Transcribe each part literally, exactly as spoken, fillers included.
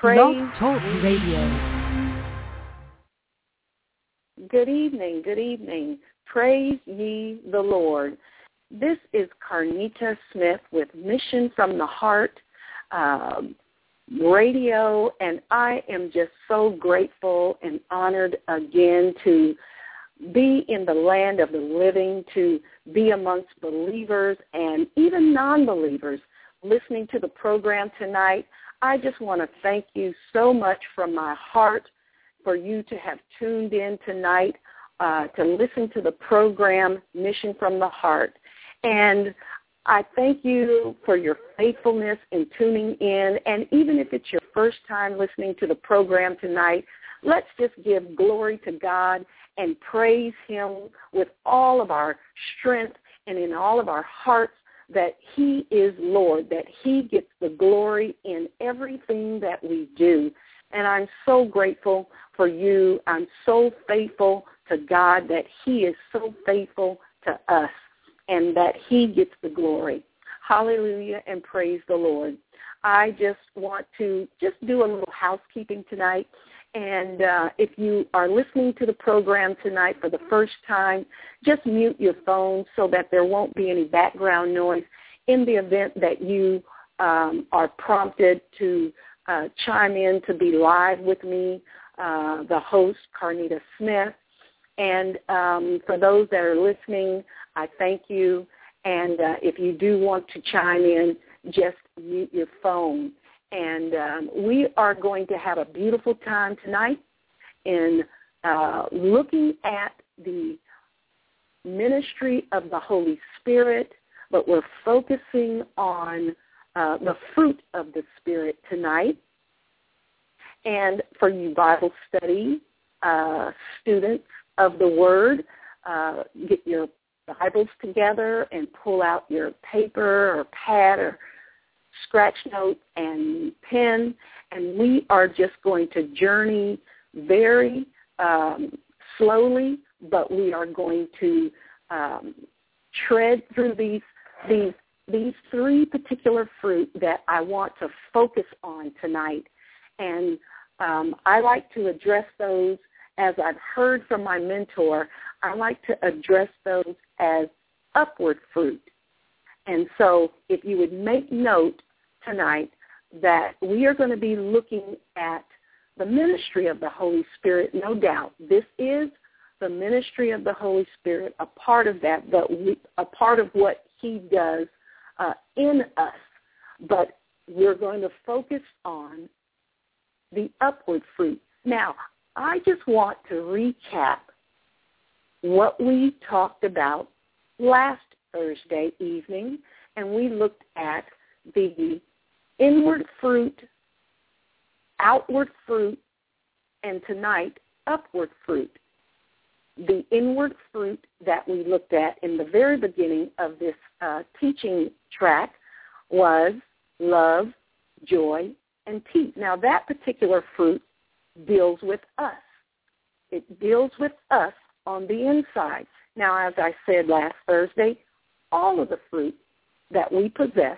Blog Praise Talk ye- Radio. Good evening, good evening. Praise ye the Lord. This is Carnita Smith with Mission from the Heart um, Radio, and I am just so grateful and honored again to be in the land of the living, to be amongst believers and even non-believers listening to the program tonight. I just want to thank you so much from my heart for you to have tuned in tonight uh, to listen to the program Mission from the Heart. And I thank you for your faithfulness in tuning in. And even if it's your first time listening to the program tonight, let's just give glory to God and praise him with all of our strength and in all of our hearts that he is Lord, that he gets the glory in everything that we do. And I'm so grateful for you. I'm so faithful to God that he is so faithful to us and that he gets the glory. Hallelujah and praise the Lord. I just want to just do a little housekeeping tonight. And uh, if you are listening to the program tonight for the first time, just mute your phone so that there won't be any background noise. In the event that you um, are prompted to uh, chime in to be live with me, uh, the host, Carnita Smith. And um, for those that are listening, I thank you. And uh, if you do want to chime in, just mute your phone. And um, we are going to have a beautiful time tonight in uh, looking at the ministry of the Holy Spirit, but we're focusing on uh, the fruit of the Spirit tonight. And for you Bible study uh, students of the Word, uh, get your Bibles together and pull out your paper or pad or scratch note and pen, and we are just going to journey very um, slowly, but we are going to um, tread through these these these three particular fruit that I want to focus on tonight. And um, I like to address those, as I've heard from my mentor, I like to address those as upward fruit. And so if you would make note tonight that we are going to be looking at the ministry of the Holy Spirit, no doubt. This is the ministry of the Holy Spirit, a part of that, but we, a part of what he does uh, in us. But we're going to focus on the upward fruit. Now, I just want to recap what we talked about last Thursday evening, and we looked at the inward fruit, outward fruit, and tonight, upward fruit. The inward fruit that we looked at in the very beginning of this uh, teaching track was love, joy, and peace. Now, that particular fruit deals with us. It deals with us on the inside. Now, as I said last Thursday, all of the fruit that we possess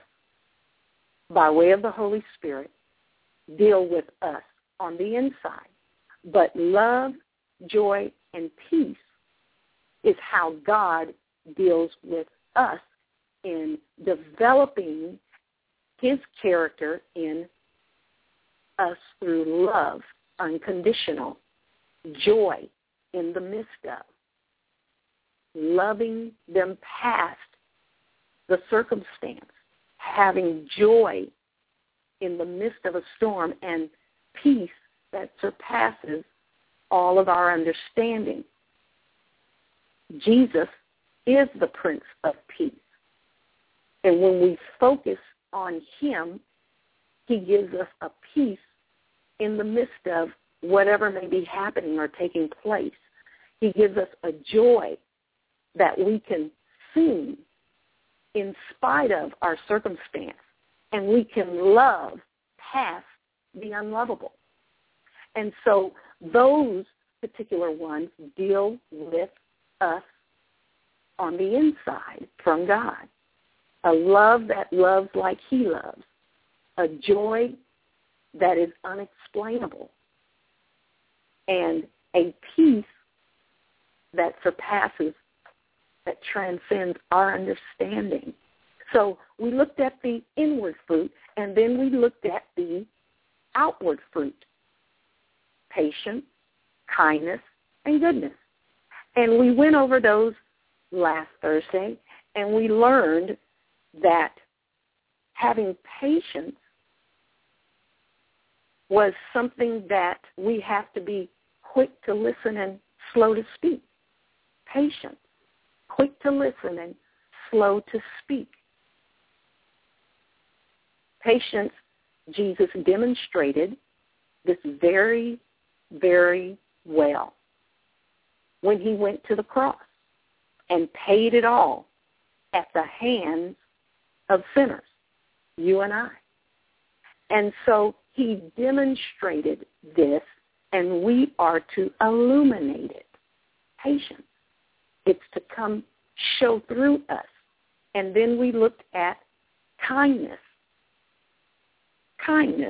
by way of the Holy Spirit deal with us on the inside. But love, joy, and peace is how God deals with us in developing his character in us through love, unconditional, joy in the midst of, loving them past the circumstance, having joy in the midst of a storm, and peace that surpasses all of our understanding. Jesus is the Prince of Peace. And when we focus on him, he gives us a peace in the midst of whatever may be happening or taking place. He gives us a joy that we can sing in spite of our circumstance, and we can love past the unlovable. And so those particular ones deal with us on the inside from God. A love that loves like he loves. A joy that is unexplainable, and a peace that surpasses, that transcends our understanding. So we looked at the inward fruit, and then we looked at the outward fruit: patience, kindness, and goodness. And we went over those last Thursday, and we learned that having patience was something that we have to be quick to listen and slow to speak. Patience, quick to listen and slow to speak. Patience, Jesus demonstrated this very, very well when he went to the cross and paid it all at the hands of sinners, you and I. And so he demonstrated this, and we are to illuminate it. Patience. It's to come show through us. And then we looked at kindness. Kindness.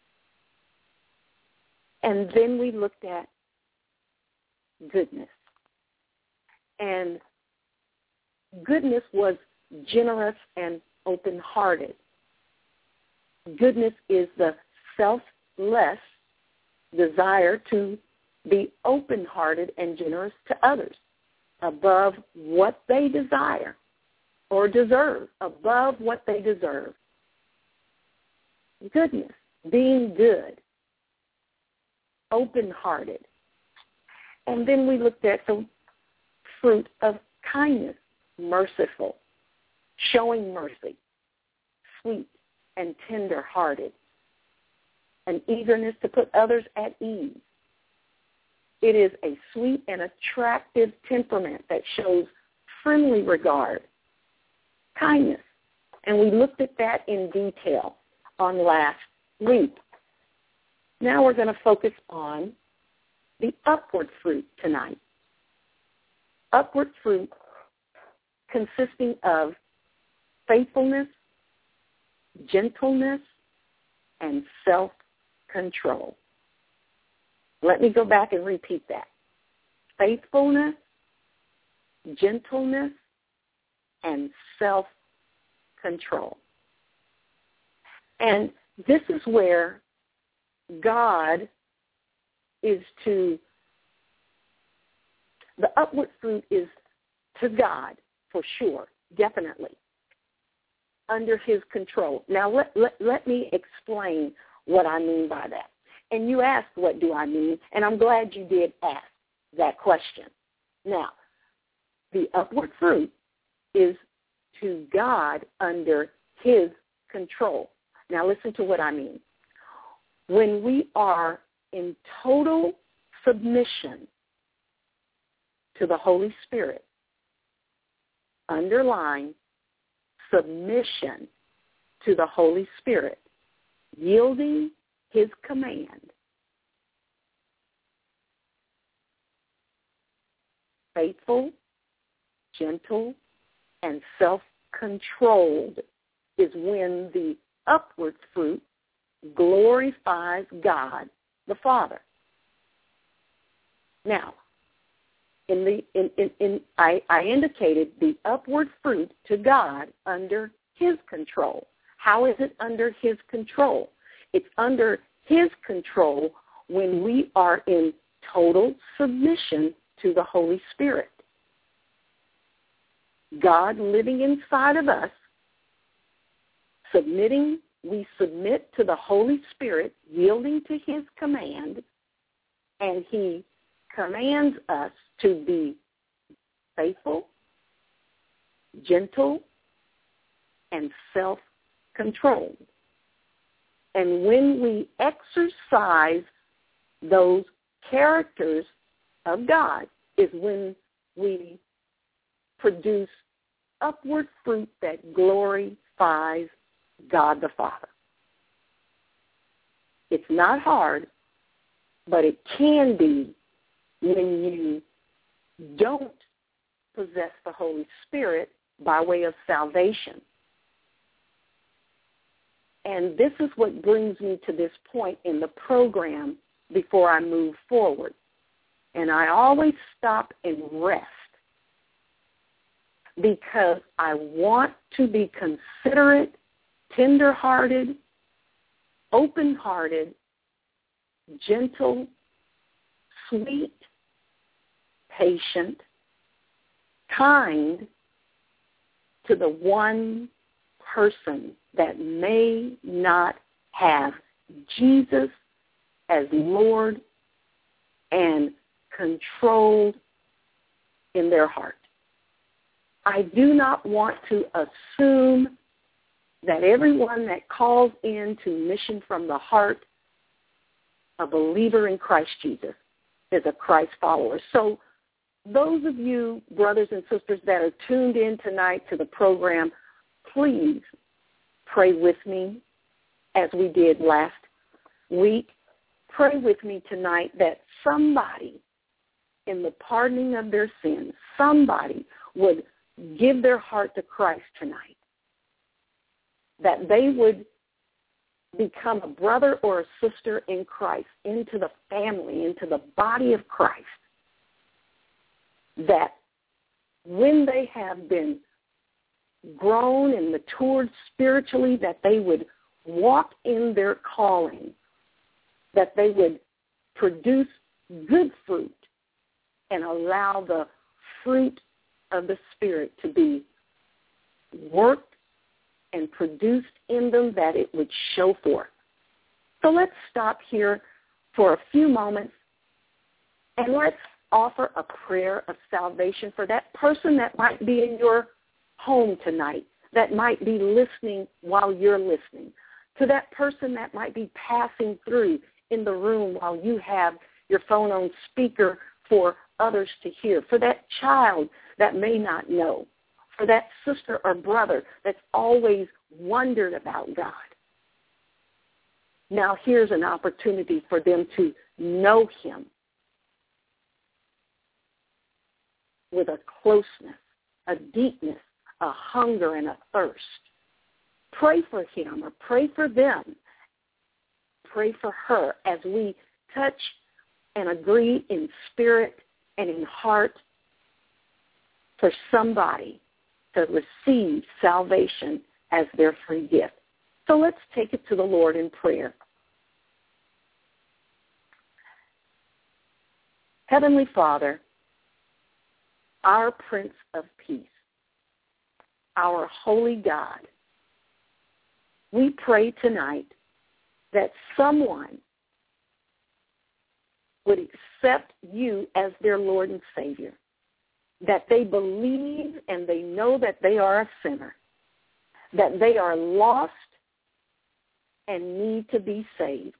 And then we looked at goodness. And goodness was generous and open-hearted. Goodness is the selfless desire to be open-hearted and generous to others above what they desire or deserve, above what they deserve. Goodness, being good, open-hearted. And then we looked at the fruit of kindness, merciful, showing mercy, sweet and tender-hearted, an eagerness to put others at ease. It is a sweet and attractive temperament that shows friendly regard, kindness. And we looked at that in detail on last week. Now we're going to focus on the upward fruit tonight. Upward fruit consisting of faithfulness, gentleness, and self-control. Let me go back and repeat that. Faithfulness, gentleness, and self-control. And this is where God is to, the upward fruit is to God, for sure, definitely, under his control. Now, let, let, let me explain what I mean by that. And you asked, what do I mean? And I'm glad you did ask that question. Now, the upward fruit is to God under his control. Now, listen to what I mean. When we are in total submission to the Holy Spirit, underline submission to the Holy Spirit, yielding his command, faithful, gentle, and self-controlled is when the upward fruit glorifies God the Father. Now, in the in, in, in I, I indicated the upward fruit to God under his control. How is it under his control? It's under his control when we are in total submission to the Holy Spirit. God living inside of us, submitting, we submit to the Holy Spirit, yielding to his command, and he commands us to be faithful, gentle, and self-controlled. And when we exercise those characters of God is when we produce upward fruit that glorifies God the Father. It's not hard, but it can be when you don't possess the Holy Spirit by way of salvation. And this is what brings me to this point in the program before I move forward. And I always stop and rest because I want to be considerate, tender-hearted, open-hearted, gentle, sweet, patient, kind to the one person that may not have Jesus as Lord and controlled in their heart. I do not want to assume that everyone that calls into Mission from the Heart, a believer in Christ Jesus, is a Christ follower. So those of you, brothers and sisters, that are tuned in tonight to the program, please pray with me as we did last week. Pray with me tonight that somebody in the pardoning of their sins, somebody would give their heart to Christ tonight, that they would become a brother or a sister in Christ, into the family, into the body of Christ, that when they have been grown and matured spiritually, that they would walk in their calling, that they would produce good fruit and allow the fruit of the Spirit to be worked and produced in them, that it would show forth. So let's stop here for a few moments and let's offer a prayer of salvation for that person that might be in your home tonight, that might be listening while you're listening, to that person that might be passing through in the room while you have your phone on speaker for others to hear, for that child that may not know, for that sister or brother that's always wondered about God. Now here's an opportunity for them to know him with a closeness, a deepness, a hunger, and a thirst. Pray for him or pray for them. Pray for her as we touch and agree in spirit and in heart for somebody to receive salvation as their free gift. So let's take it to the Lord in prayer. Heavenly Father, our Prince of Peace, our holy God, we pray tonight that someone would accept you as their Lord and Savior, that they believe and they know that they are a sinner, that they are lost and need to be saved.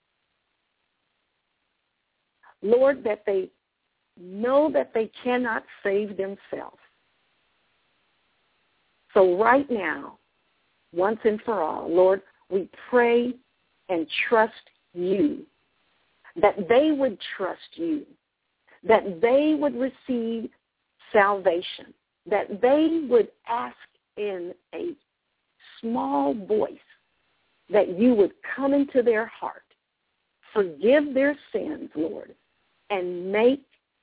Lord, that they know that they cannot save themselves. So right now, once and for all, Lord, we pray and trust you, that they would trust you, that they would receive salvation, that they would ask in a small voice that you would come into their heart, forgive their sins, Lord, and make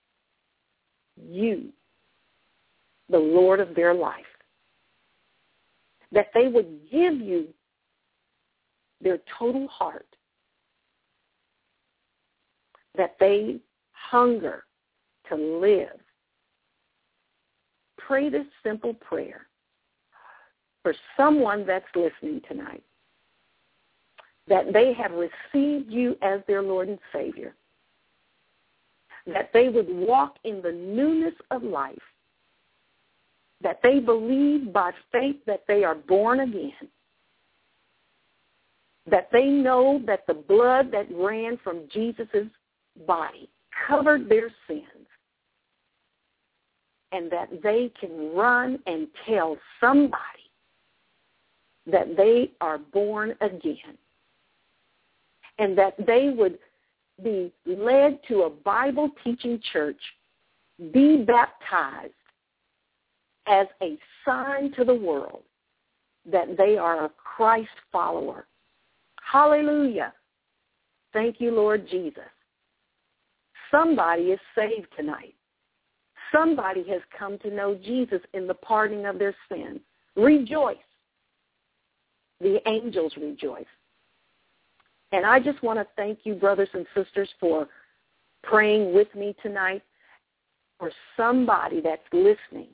you the Lord of their life, that they would give you their total heart, that they hunger to live. Pray this simple prayer for someone that's listening tonight, that they have received you as their Lord and Savior, that they would walk in the newness of life, that they believe by faith that they are born again, that they know that the blood that ran from Jesus' body covered their sins, and that they can run and tell somebody that they are born again, and that they would be led to a Bible-teaching church, be baptized as a sign to the world that they are a Christ follower Hallelujah. Thank you, Lord Jesus. Somebody is saved tonight. Somebody has come to know Jesus in the pardoning of their sins. Rejoice. The angels rejoice. And I just want to thank you, brothers and sisters, for praying with me tonight for somebody that's listening,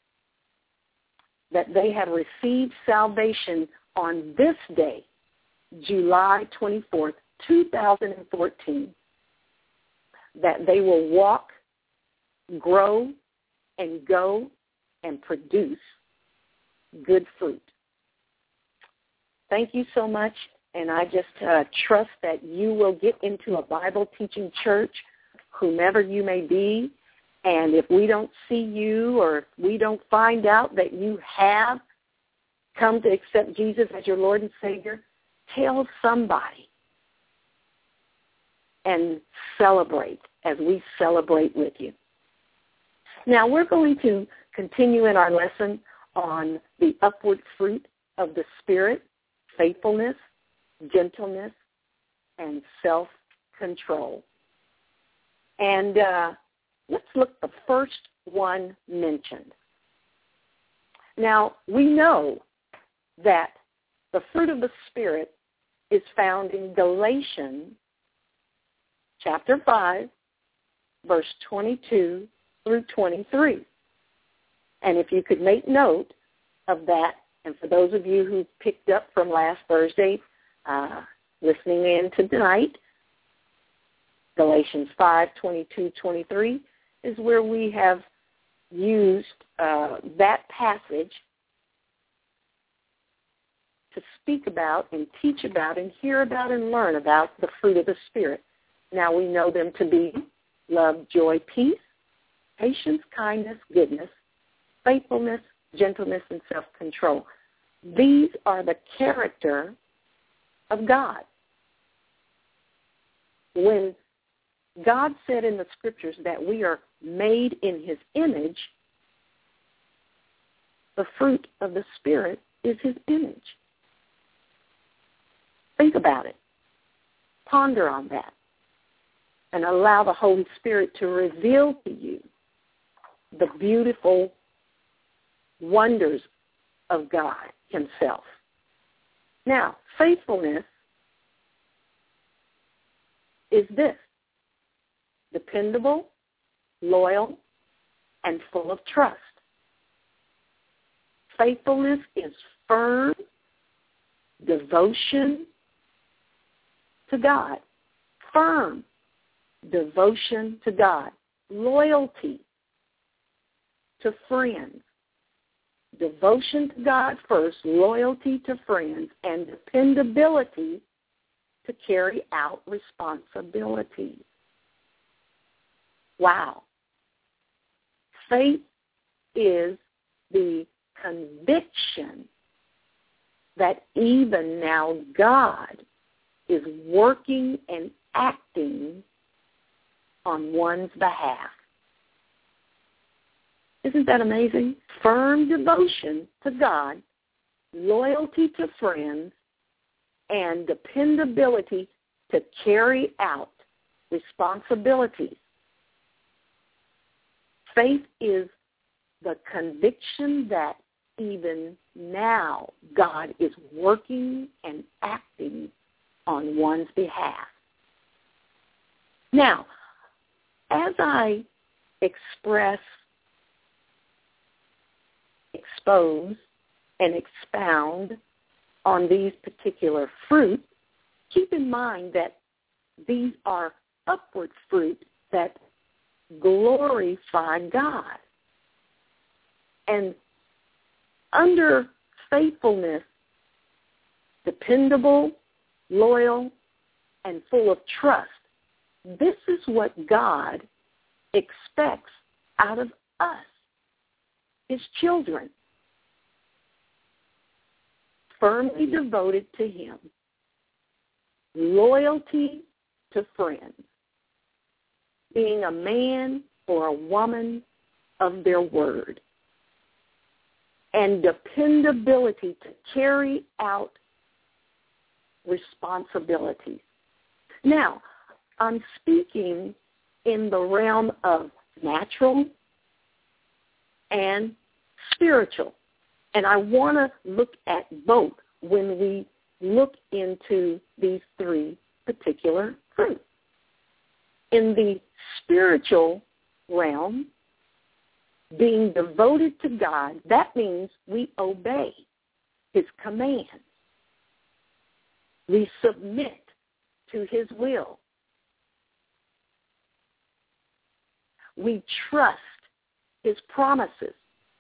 that they have received salvation on this day, July twenty-fourth, two thousand fourteen, that they will walk, grow, and go and produce good fruit. Thank you so much, and I just uh, trust that you will get into a Bible-teaching church, whomever you may be, and if we don't see you or if we don't find out that you have come to accept Jesus as your Lord and Savior, tell somebody and celebrate as we celebrate with you. Now, we're going to continue in our lesson on the upward fruit of the Spirit, faithfulness, gentleness, and self-control. And uh, let's look at the first one mentioned. Now, we know that the fruit of the Spirit is found in Galatians chapter five, verse twenty-two through twenty-three. And if you could make note of that, and for those of you who picked up from last Thursday, uh, listening in tonight, Galatians five, twenty-two, twenty-three is where we have used uh, that passage to speak about and teach about and hear about and learn about the fruit of the Spirit. Now we know them to be love, joy, peace, patience, kindness, goodness, faithfulness, gentleness, and self-control. These are the character of God. When God said in the Scriptures that we are made in His image, the fruit of the Spirit is His image. Think about it. Ponder on that. And allow the Holy Spirit to reveal to you the beautiful wonders of God Himself. Now, faithfulness is this: dependable, loyal, and full of trust. Faithfulness is firm devotion to God. Firm devotion to God. Loyalty to friends. Devotion to God first, loyalty to friends, and dependability to carry out responsibilities. Wow. Faith is the conviction that even now God is working and acting on one's behalf. Isn't that amazing? Firm devotion to God, loyalty to friends, and dependability to carry out responsibilities. Faith is the conviction that even now God is working and acting on one's behalf. Now, as I express, expose, and expound on these particular fruits, keep in mind that these are upward fruit that glorify God. And under faithfulness, dependable, loyal, and full of trust, this is what God expects out of us, His children. Firmly devoted to Him, loyalty to friends, being a man or a woman of their word, and dependability to carry out responsibilities. Now, I'm speaking in the realm of natural and spiritual. And I want to look at both when we look into these three particular fruits. In the spiritual realm, being devoted to God, that means we obey his commands. We submit to his will. We trust his promises.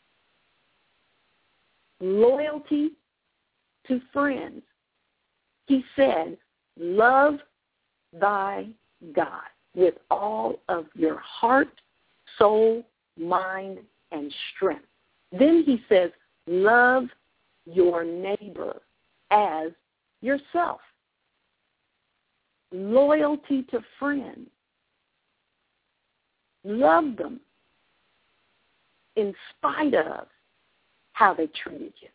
Loyalty to friends. He said, love thy God with all of your heart, soul, mind, and strength. Then he says, love your neighbor as yourself. Loyalty to friends. Love them in spite of how they treated you.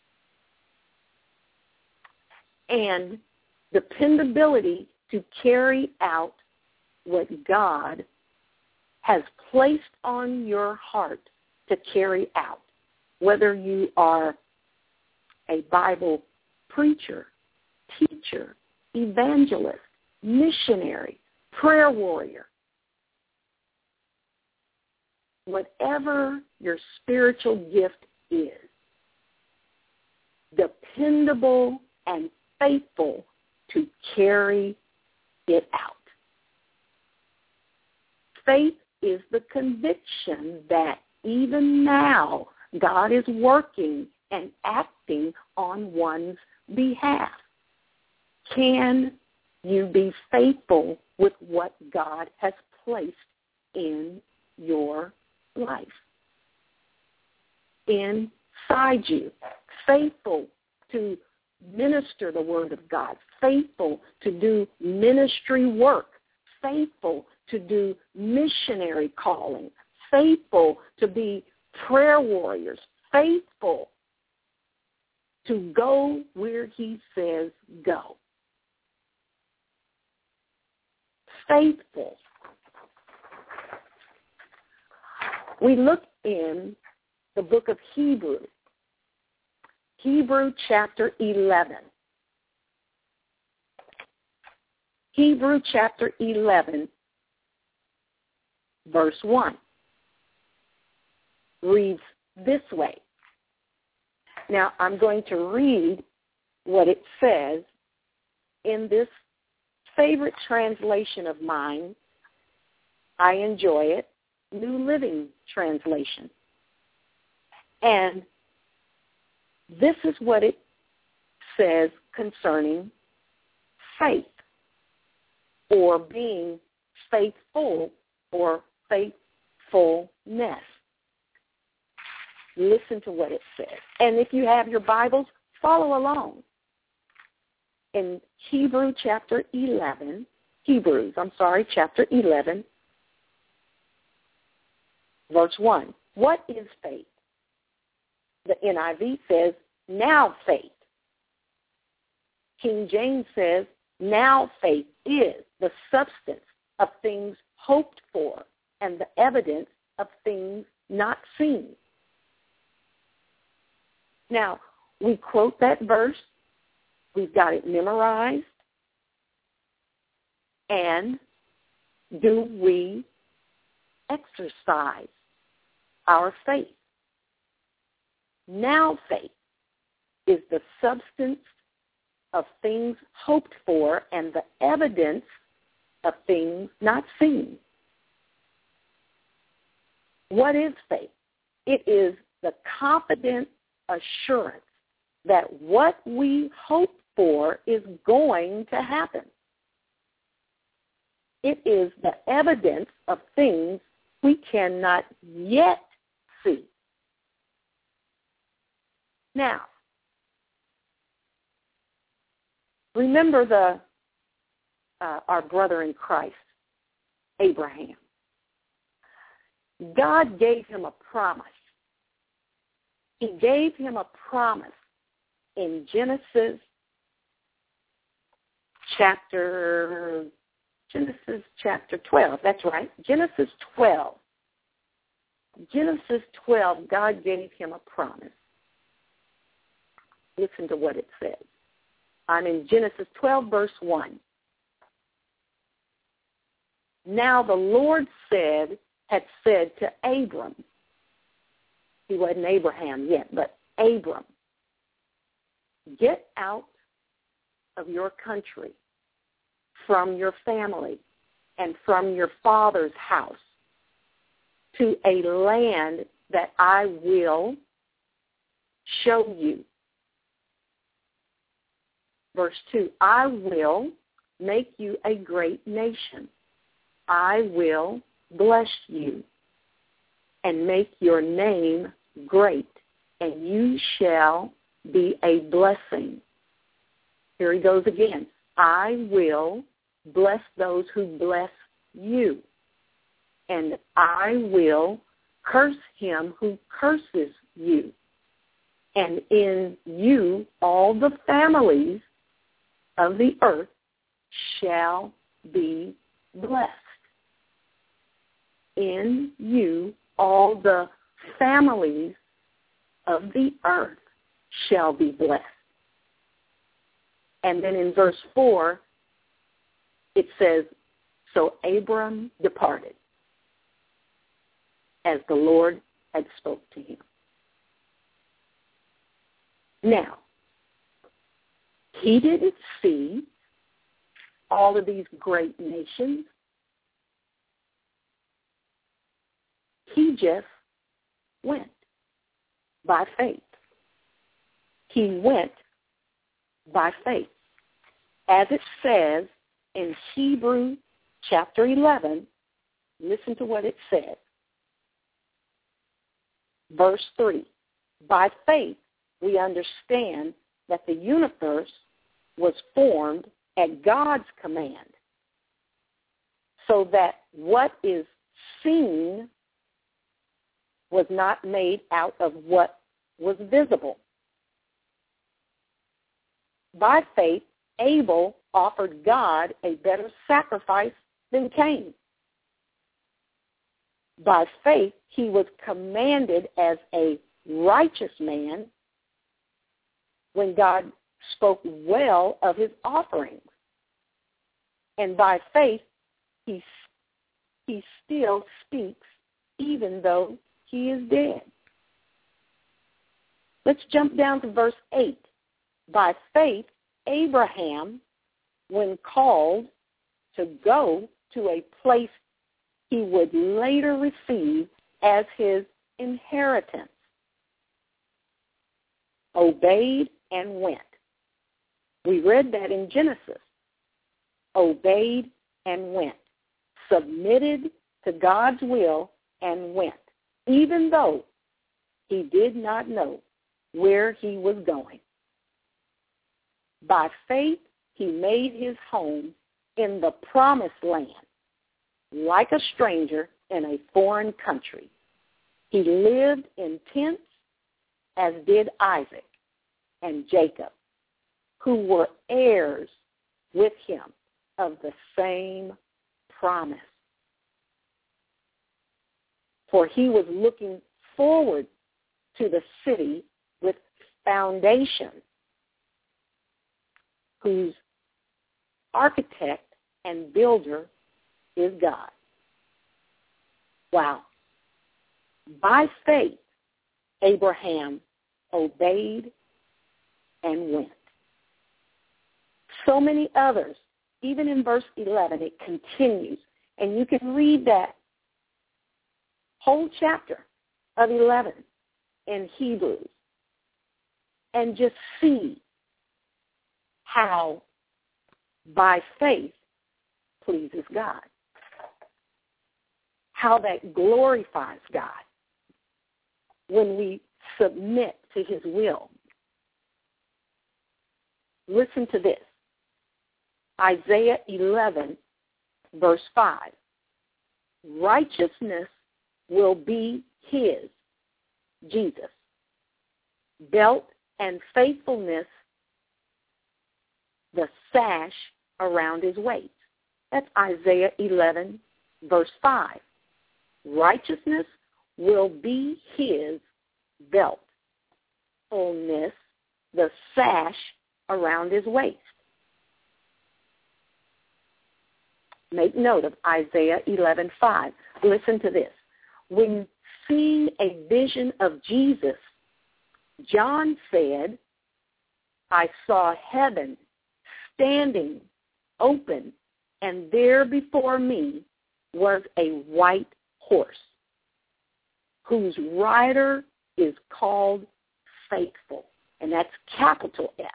And dependability to carry out what God has placed on your heart to carry out, whether you are a Bible preacher, teacher, evangelist, missionary, prayer warrior. Whatever your spiritual gift is, dependable and faithful to carry it out. Faith is the conviction that even now God is working and acting on one's behalf. Can you be faithful with what God has placed in your life? Inside you, faithful to minister the word of God, faithful to do ministry work, faithful to do missionary calling, faithful to be prayer warriors, faithful to go where he says go. Faithful. We look in the book of Hebrew, Hebrew chapter eleven. Hebrew chapter eleven, verse one, reads this way. Now, I'm going to read what it says in this favorite translation of mine. I enjoy it, New Living Translation. And this is what it says concerning faith, or being faithful, or faithfulness. Listen to what it says. And if you have your Bibles, follow along. In Hebrew chapter eleven, Hebrews, I'm sorry, chapter eleven, verse one. What is faith? The N I V says, now faith. King James says, now faith is the substance of things hoped for and the evidence of things not seen. Now, we quote that verse. We've got it memorized. And do we exercise our faith? Now faith is the substance of things hoped for and the evidence of things not seen. What is faith? It is the confident assurance that what we hope for is going to happen. It is the evidence of things we cannot yet see. Now, remember the uh, our brother in Christ, Abraham. God gave him a promise. He gave him a promise in Genesis chapter, Genesis chapter twelve. That's right, Genesis twelve. Genesis twelve, God gave him a promise. Listen to what it says. I'm in Genesis twelve, verse one. Now the Lord said, had said to Abram, he wasn't Abraham yet, but Abram, get out of your country, from your family, and from your father's house, to a land that I will show you. Verse two, I will make you a great nation. I will bless you and make your name great, and you shall be a blessing. Here he goes again. I will bless those who bless you, and I will curse him who curses you. And in you all the families of the earth shall be blessed. In you all the families of the earth shall be blessed. And then in verse four, it says, so Abram departed, as the Lord had spoke to him. Now, he didn't see all of these great nations. He just went by faith. He went by faith. As it says in Hebrews chapter eleven, listen to what it says. Verse three, by faith we understand that the universe was formed at God's command, so that what is seen was not made out of what was visible. By faith, Abel offered God a better sacrifice than Cain. By faith, he was commanded as a righteous man when God spoke well of his offerings. And by faith, he, he still speaks even though he is dead. Let's jump down to verse eight. By faith, Abraham, when called to go to a place he would later receive as his inheritance, obeyed and went. We read that in Genesis. Obeyed and went. Submitted to God's will and went, even though he did not know where he was going. By faith, he made his home in the promised land, like a stranger in a foreign country. He lived in tents, as did Isaac and Jacob, who were heirs with him of the same promise. For he was looking forward to the city with foundation, whose architect and builder is God. Wow. By faith, Abraham obeyed and went. So many others, even in verse eleven, it continues. And you can read that whole chapter of eleven in Hebrews and just see how by faith pleases God, how that glorifies God when we submit to his will. Listen to this. Isaiah eleven, verse five. Righteousness will be his, Jesus. Belt and faithfulness, the sash around his waist. That's Isaiah eleven, verse five. Righteousness will be his belt. Fullness, the sash around his waist. Make note of Isaiah eleven five. Listen to this. When seeing a vision of Jesus, John said, I saw heaven standing open, and there before me was a white horse, whose rider is called Faithful, and that's capital F.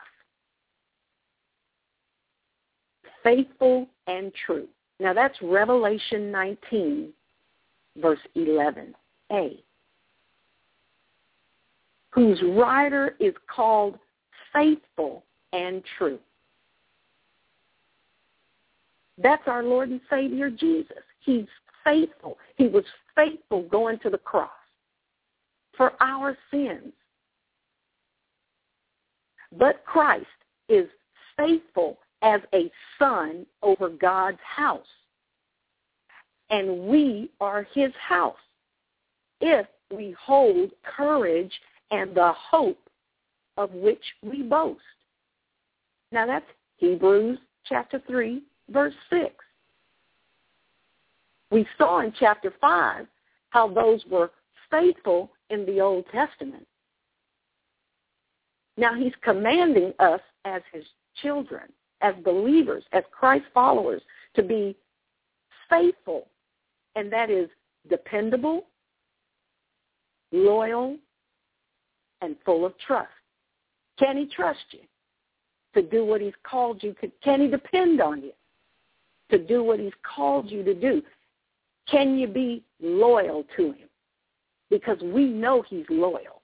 Faithful and true. Now that's Revelation nineteen, verse eleven a. Whose rider is called Faithful and true. That's our Lord and Savior Jesus. He's faithful. He was faithful going to the cross for our sins. But Christ is faithful as a son over God's house. And we are his house if we hold courage and the hope of which we boast. Now that's Hebrews chapter three, verse six. We saw in chapter five how those were faithful in the Old Testament. Now he's commanding us as his children, as believers, as Christ followers, to be faithful, and that is dependable, loyal, and full of trust. Can he trust you to do what he's called you to? Can he depend on you to do what he's called you to do? Can you be loyal to him? Because we know he's loyal.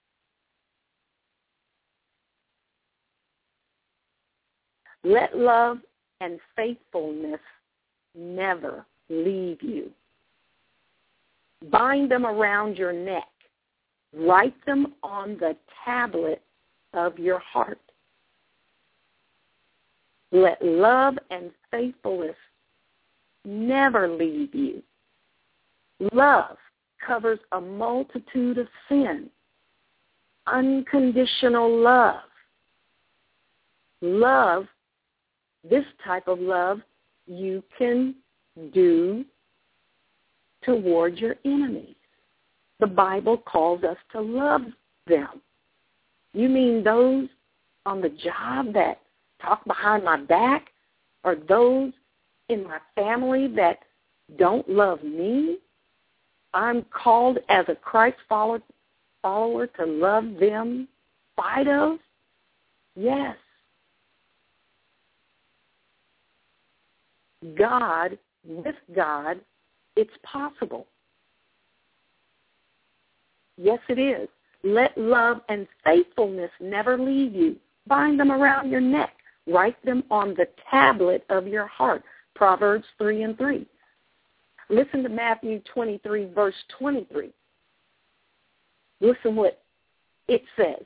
Let love and faithfulness never leave you. Bind them around your neck. Write them on the tablet of your heart. Let love and faithfulness never leave you. Love covers a multitude of sin. Unconditional love. Love, this type of love, you can do toward your enemies. The Bible calls us to love them. You mean those on the job that talk behind my back, or those in my family that don't love me? I'm called as a Christ follower, follower to love them, spite of? Yes. God, with God, it's possible. Yes, it is. Let love and faithfulness never leave you. Bind them around your neck. Write them on the tablet of your heart. Proverbs three and three. Listen to Matthew twenty-three, verse twenty-three. Listen what it says.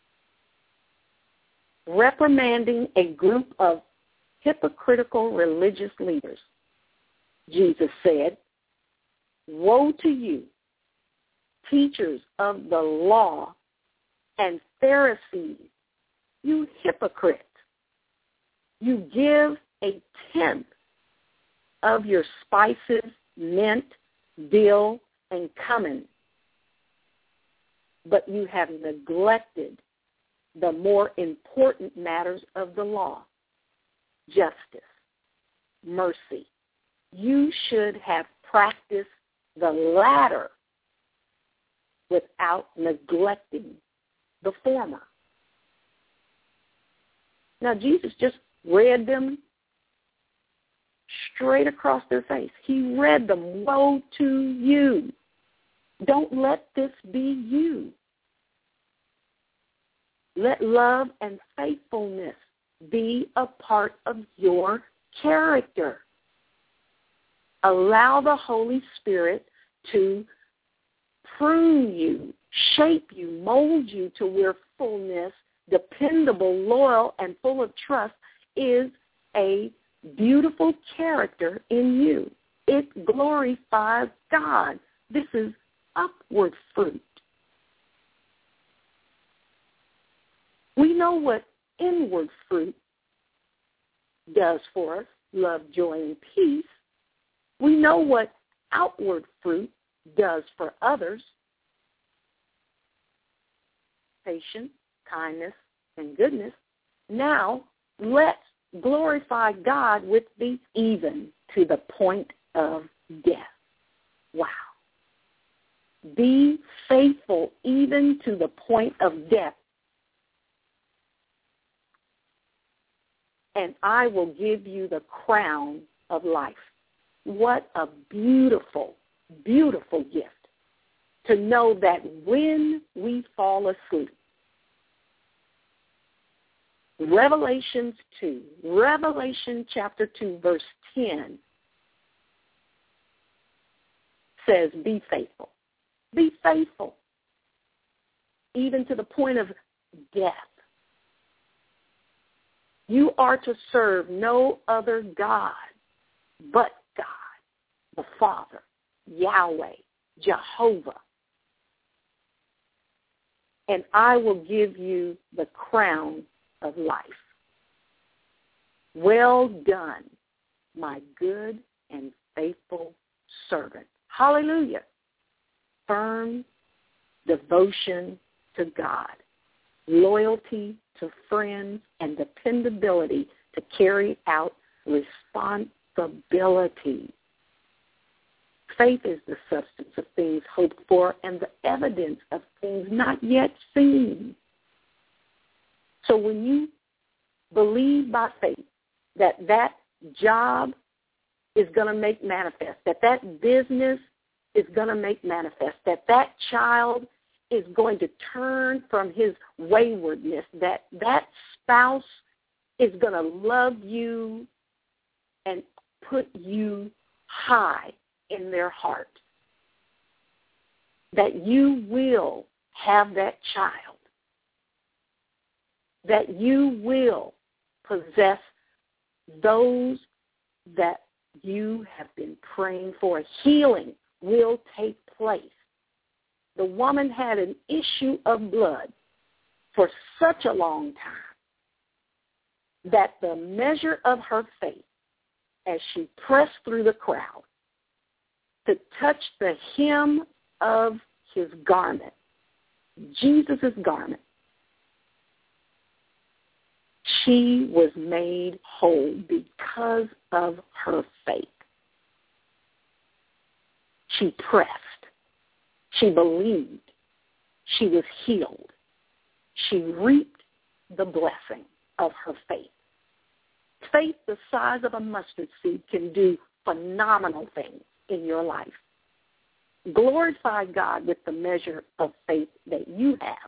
Reprimanding a group of hypocritical religious leaders, Jesus said, "Woe to you, teachers of the law and Pharisees, you hypocrites! You give a tenth of your spices, mint, dill, and cumin, but you have neglected the more important matters of the law, justice, mercy. You should have practiced the latter without neglecting the former." Now, Jesus just read them straight across their face. He read them, woe to you. Don't let this be you. Let love and faithfulness be a part of your character. Allow the Holy Spirit to prune you, shape you, mold you to where fullness, dependable, loyal, and full of trust is a beautiful character in you. It glorifies God. This is upward fruit. We know what inward fruit does for us, love, joy, and peace. We know what outward fruit does for others, patience, kindness, and goodness. Now, let's glorify God with the even to the point of death. Wow. Be faithful even to the point of death, and I will give you the crown of life. What a beautiful, beautiful gift to know that when we fall asleep, Revelations two, Revelation chapter two, verse ten says, be faithful. Be faithful, even to the point of death. You are to serve no other God but God, the Father, Yahweh, Jehovah. And I will give you the crown of life. Well done, my good and faithful servant. Hallelujah. Firm devotion to God, loyalty to friends, and dependability to carry out responsibility. Faith is the substance of things hoped for and the evidence of things not yet seen. So when you believe by faith that that job is going to make manifest, that that business is going to make manifest, that that child is going to turn from his waywardness, that that spouse is going to love you and put you high in their heart, that you will have that child, that you will possess those that you have been praying for. Healing will take place. The woman had an issue of blood for such a long time that the measure of her faith, as she pressed through the crowd to touch the hem of his garment, Jesus' garment, she was made whole because of her faith. She pressed. She believed. She was healed. She reaped the blessing of her faith. Faith the size of a mustard seed can do phenomenal things in your life. Glorify God with the measure of faith that you have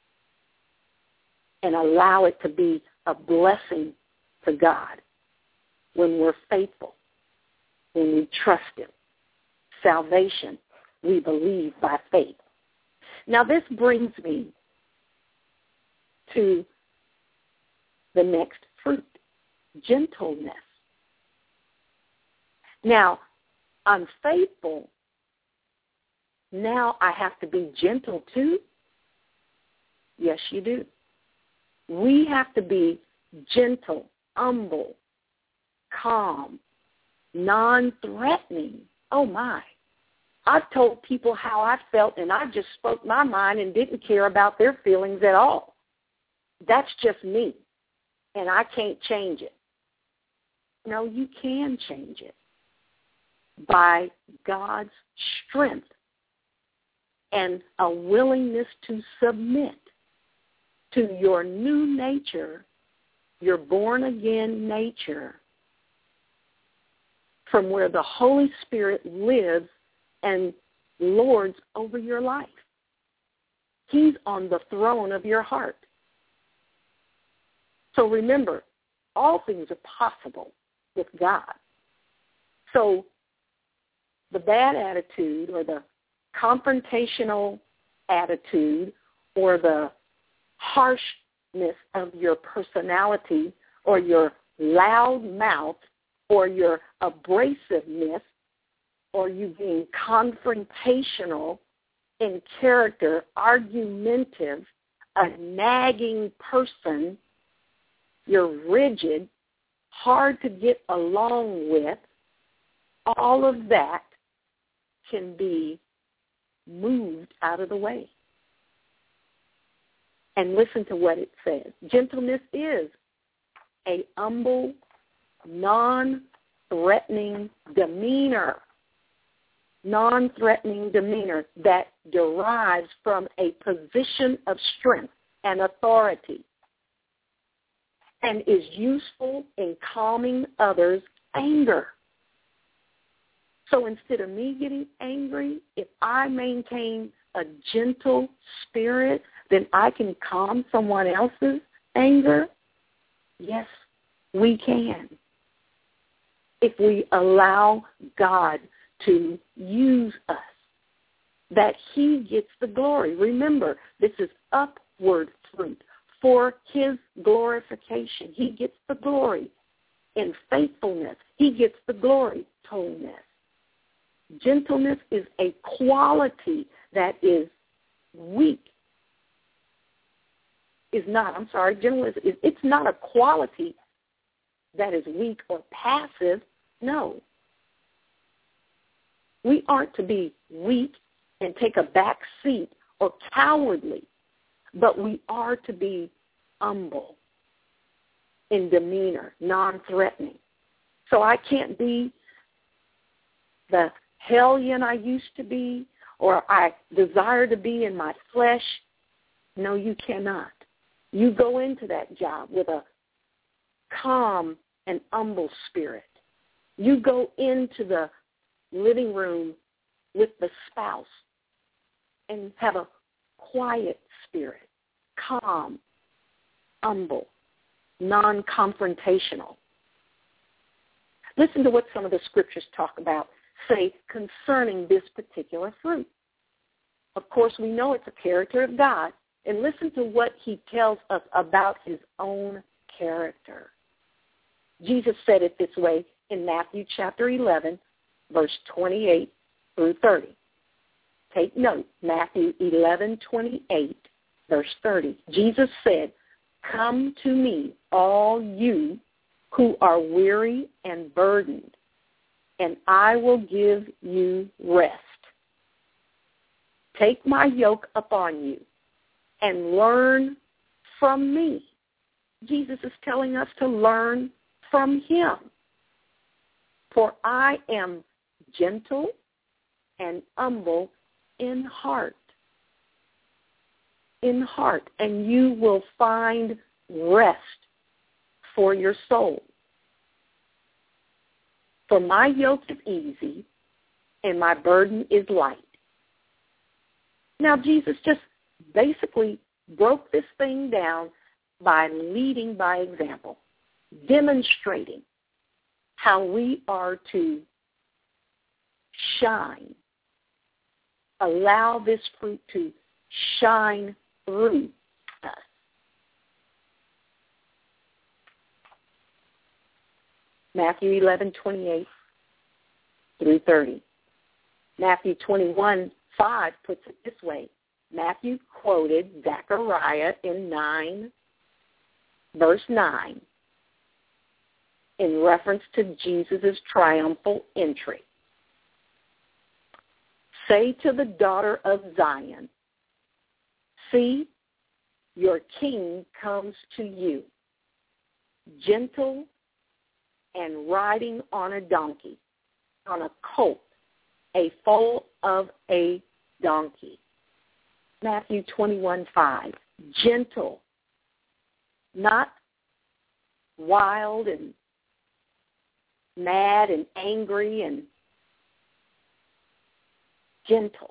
and allow it to be a blessing to God when we're faithful, when we trust him. Salvation, we believe by faith. Now this brings me to the next fruit, gentleness. Now, I'm faithful. Now I have to be gentle too? Yes, you do. We have to be gentle, humble, calm, non-threatening. Oh, my. I've told people how I felt, and I just spoke my mind and didn't care about their feelings at all. That's just me, and I can't change it. No, you can change it by God's strength and a willingness to submit to your new nature, your born-again nature, from where the Holy Spirit lives and lords over your life. He's on the throne of your heart. So remember, all things are possible with God. So the bad attitude or the confrontational attitude or the harshness of your personality or your loud mouth or your abrasiveness or you being confrontational in character, argumentative, a nagging person, you're rigid, hard to get along with, all of that can be moved out of the way. And listen to what it says. Gentleness is a humble, non-threatening demeanor. Non-threatening demeanor that derives from a position of strength and authority and is useful in calming others' anger. So instead of me getting angry, if I maintain a gentle spirit, then I can calm someone else's anger. Yes, we can. If we allow God to use us, that he gets the glory. Remember, this is upward fruit for his glorification. He gets the glory in faithfulness. He gets the glory, holiness. Gentleness is a quality that is weak. Is not, I'm sorry, gentleness is, it's not a quality that is weak or passive. No. We aren't to be weak and take a back seat or cowardly, but we are to be humble in demeanor, non-threatening. So I can't be the hellion I used to be or I desire to be in my flesh. No, you cannot. You go into that job with a calm and humble spirit. You go into the living room with the spouse and have a quiet spirit, calm, humble, non-confrontational. Listen to what some of the scriptures talk about, say, concerning this particular fruit. Of course, we know it's a character of God, and listen to what he tells us about his own character. Jesus said it this way in Matthew chapter eleven, verse twenty-eight through thirty. Take note, Matthew eleven, twenty-eight, verse thirty. Jesus said, "Come to me, all you who are weary and burdened, and I will give you rest. Take my yoke upon you and learn from me." Jesus is telling us to learn from him. "For I am gentle and humble in heart." In heart, and you will find rest for your soul. "For my yoke is easy and my burden is light." Now, Jesus just basically broke this thing down by leading by example, demonstrating how we are to shine, allow this fruit to shine through us. Matthew eleven, twenty-eight through thirty. Matthew twenty-one, five puts it this way. Matthew quoted Zechariah in nine, verse nine, in reference to Jesus' triumphal entry. "Say to the daughter of Zion, see, your king comes to you, gentle and riding on a donkey, on a colt, a foal of a donkey." Matthew twenty-one, five. Gentle, not wild and mad and angry, and gentle.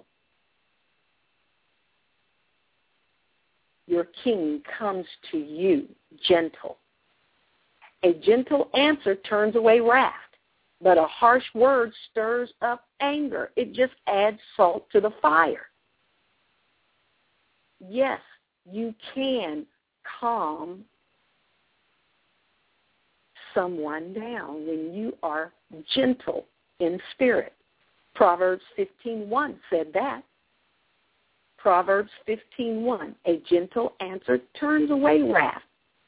Your king comes to you, gentle. A gentle answer turns away wrath, but a harsh word stirs up anger. It just adds salt to the fire. Yes, you can calm someone down, when you are gentle in spirit. Proverbs fifteen one said that. Proverbs fifteen one, a gentle answer turns away wrath,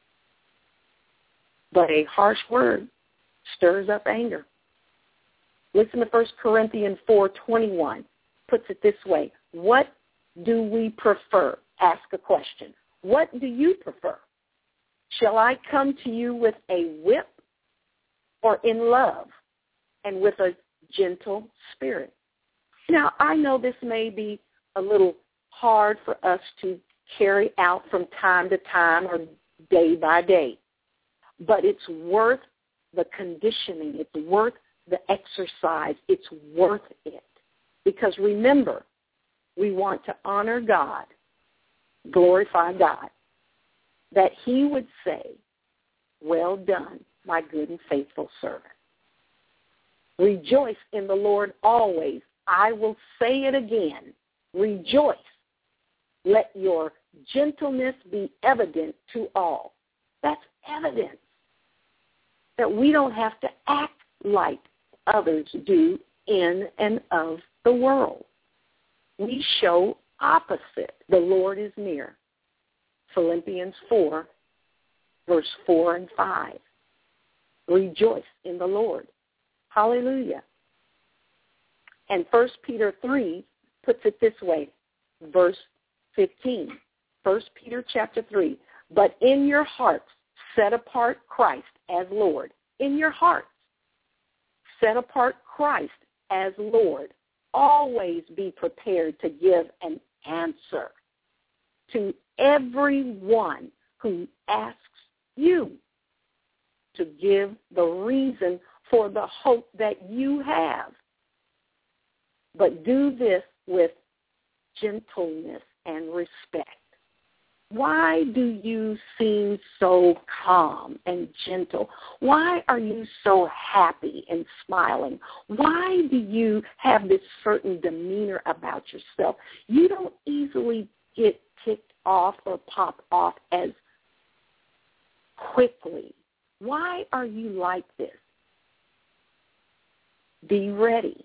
but a harsh word stirs up anger. Listen to First Corinthians four twenty-one. Puts it this way. What do we prefer? Ask a question. What do you prefer? Shall I come to you with a whip, or in love and with a gentle spirit? Now, I know this may be a little hard for us to carry out from time to time or day by day, but it's worth the conditioning. It's worth the exercise. It's worth it. Because remember, we want to honor God, glorify God, that he would say, well done, my good and faithful servant. Rejoice in the Lord always. I will say it again. Rejoice. Let your gentleness be evident to all. That's evidence that we don't have to act like others do in and of the world. We show opposite. The Lord is near. Philippians four, verse four and five. Rejoice in the Lord. Hallelujah. And First Peter three puts it this way, verse fifteen. First Peter chapter three. But in your hearts set apart Christ as Lord. In your hearts set apart Christ as Lord. Always be prepared to give an answer to everyone who asks you to give the reason for the hope that you have. But do this with gentleness and respect. Why do you seem so calm and gentle? Why are you so happy and smiling? Why do you have this certain demeanor about yourself? You don't easily get ticked off or pop off as quickly. Why are you like this? Be ready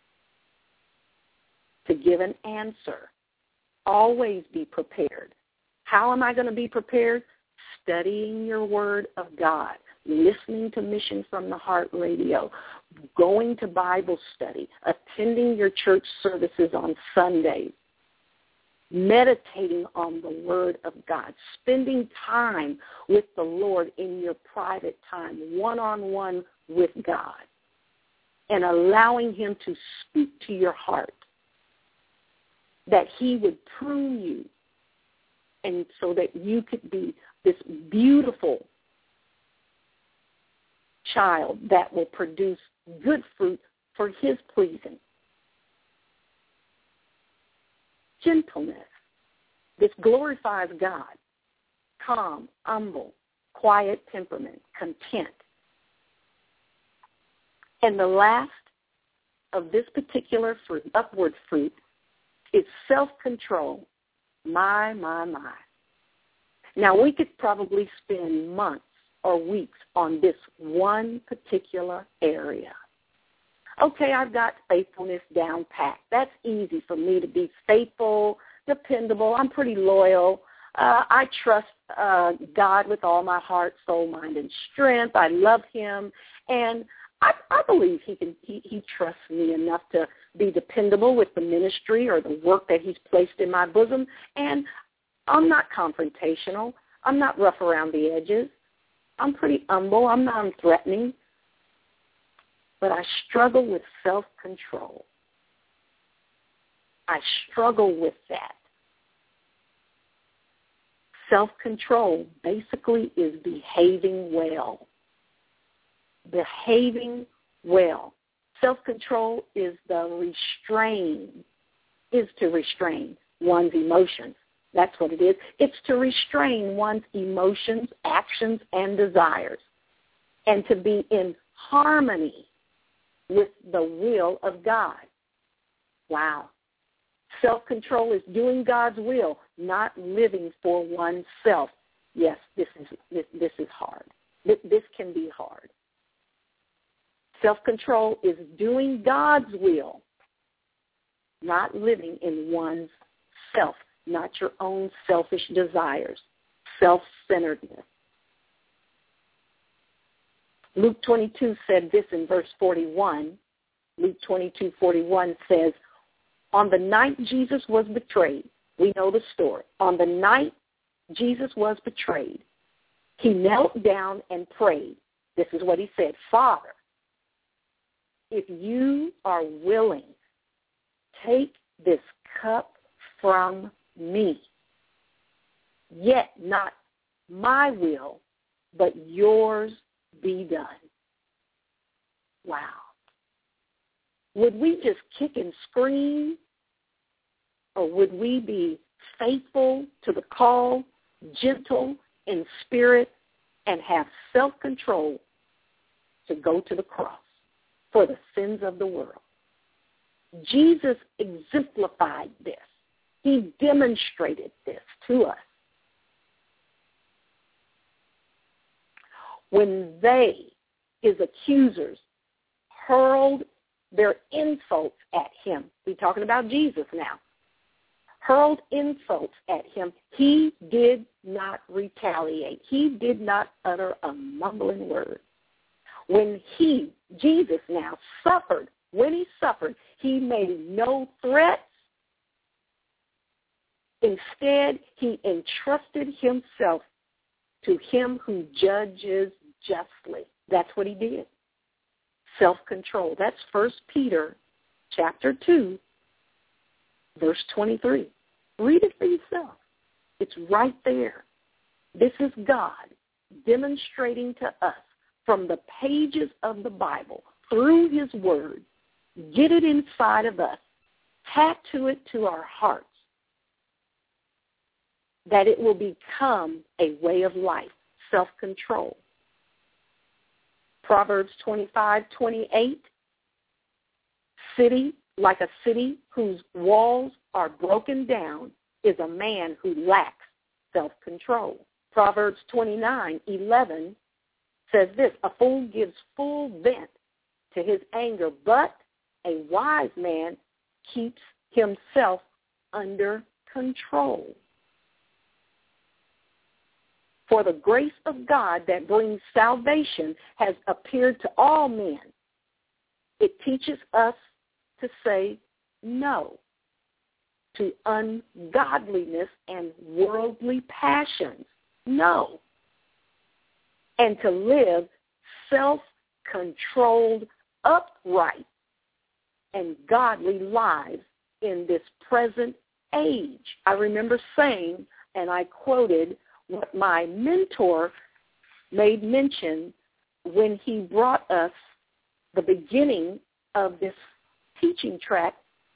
to give an answer. Always be prepared. How am I going to be prepared? Studying your word of God, listening to Mission from the Heart radio, going to Bible study, attending your church services on Sundays, meditating on the word of God, spending time with the Lord in your private time, one-on-one with God, and allowing him to speak to your heart, that he would prune you, and so that you could be this beautiful child that will produce good fruit for his pleasing. Gentleness. This glorifies God. Calm, humble, quiet temperament, content. And the last of this particular fruit, upward fruit, is self-control. My, my, my. Now, we could probably spend months or weeks on this one particular area. Okay, I've got faithfulness down packed. That's easy for me to be faithful, dependable. I'm pretty loyal. Uh, I trust uh, God with all my heart, soul, mind, and strength. I love him. And I, I believe he can. He, he trusts me enough to be dependable with the ministry or the work that he's placed in my bosom. And I'm not confrontational. I'm not rough around the edges. I'm pretty humble. I'm non-threatening. But I struggle with self-control. I struggle with that. Self-control basically is behaving well. Behaving well. Self-control is the restrain, is to restrain one's emotions. That's what it is. It's to restrain one's emotions, actions, and desires, and to be in harmony with the will of God. Wow. Self-control is doing God's will, not living for oneself. Yes, this is this, this is hard. This can be hard. Self-control is doing God's will, not living in one's self, not your own selfish desires, self-centeredness. Luke twenty-two said this in verse forty-one. Luke twenty-two forty-one says, on the night Jesus was betrayed, we know the story. On the night Jesus was betrayed, he knelt down and prayed. This is what he said, Father, if you are willing, take this cup from me. Yet not my will, but yours be done. Wow. Would we just kick and scream? Or would we be faithful to the call, gentle in spirit, and have self-control to go to the cross for the sins of the world? Jesus exemplified this. He demonstrated this to us. When they, his accusers, hurled their insults at him, we're talking about Jesus now, hurled insults at him, he did not retaliate. He did not utter a mumbling word. When he, Jesus now, suffered, when he suffered, he made no threats. Instead, he entrusted himself to him who judges justly. That's what he did. Self-control. That's First Peter chapter two, verse twenty-three. Read it for yourself. It's right there. This is God demonstrating to us from the pages of the Bible, through his word, get it inside of us, tattoo it to our hearts, that it will become a way of life, self-control. Proverbs twenty-five twenty-eight, city, like a city whose walls are broken down, is a man who lacks self-control. Proverbs twenty-nine eleven says this, a fool gives full vent to his anger, but a wise man keeps himself under control. For the grace of God that brings salvation has appeared to all men. It teaches us to say no to ungodliness and worldly passions. No. And to live self-controlled, upright, and godly lives in this present age. I remember saying, and I quoted what my mentor made mention when he brought us the beginning of this teaching track,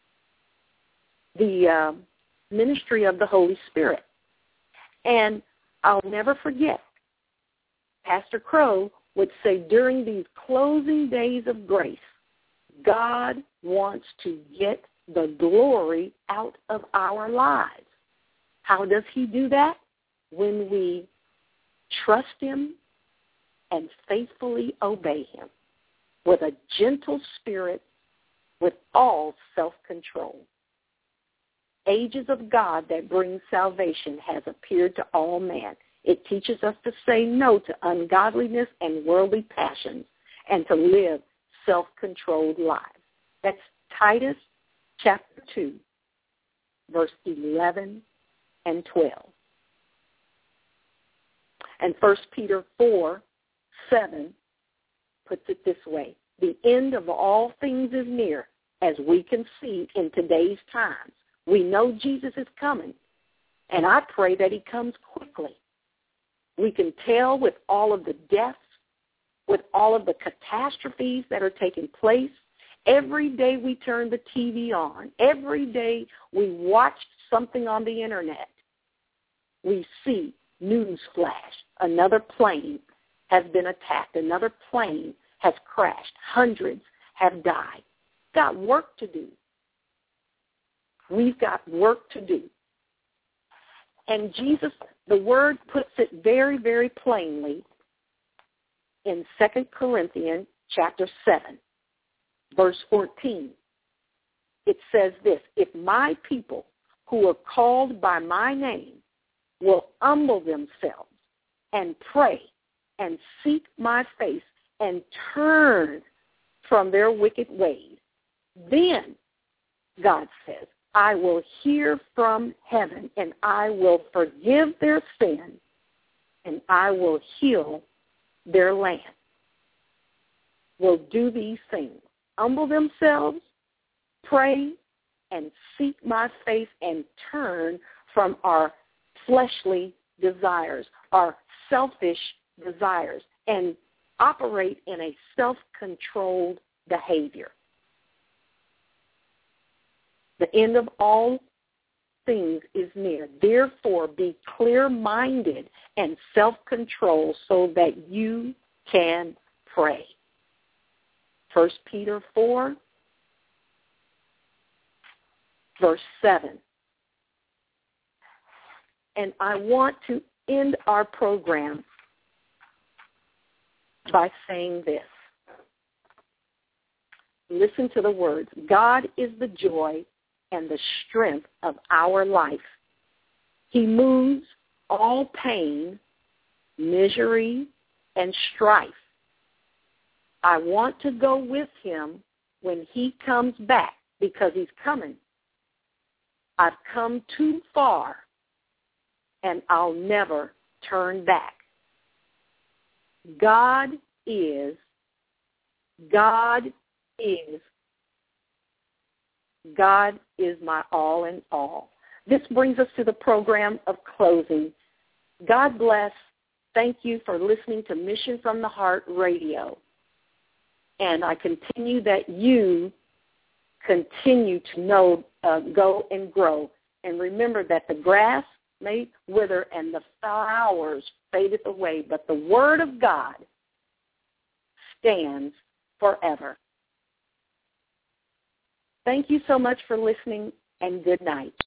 the uh, ministry of the Holy Spirit. And I'll never forget, Pastor Crow would say during these closing days of grace, God wants to get the glory out of our lives. How does he do that? When we trust him and faithfully obey him with a gentle spirit, with all self-control. Ages of God that bring salvation has appeared to all men. It teaches us to say no to ungodliness and worldly passions and to live self-controlled lives. That's Titus chapter two, verse eleven and twelve. And First Peter four, seven puts it this way. The end of all things is near, as we can see in today's times. We know Jesus is coming, and I pray that he comes quickly. We can tell with all of the deaths, with all of the catastrophes that are taking place. Every day we turn the T V on. Every day we watch something on the Internet. We see news flash. Another plane has been attacked. Another plane has crashed. Hundreds have died. Got work to do. We've got work to do. And Jesus, the word puts it very, very plainly in Second Corinthians chapter seven, verse fourteen. It says this, if my people who are called by my name will humble themselves and pray and seek my face and turn from their wicked ways, then, God says, I will hear from heaven and I will forgive their sin and I will heal their land. Will do these things. Humble themselves, pray, and seek my face and turn from our fleshly desires, our selfish desires, and operate in a self-controlled behavior. The end of all things is near. Therefore, be clear-minded and self-controlled so that you can pray. First Peter four, verse seven. And I want to end our program by saying this. Listen to the words. God is the joy and the strength of our life. He moves all pain, misery, and strife. I want to go with him when he comes back because he's coming. I've come too far and I'll never turn back. God is, God is, God is my all in all. This brings us to the program of closing. God bless. Thank you for listening to Mission from the Heart Radio. And I continue that you continue to know, uh, go and grow. And remember that the grass may wither and the flowers fadeth away, but the word of God stands forever. Thank you so much for listening, and good night.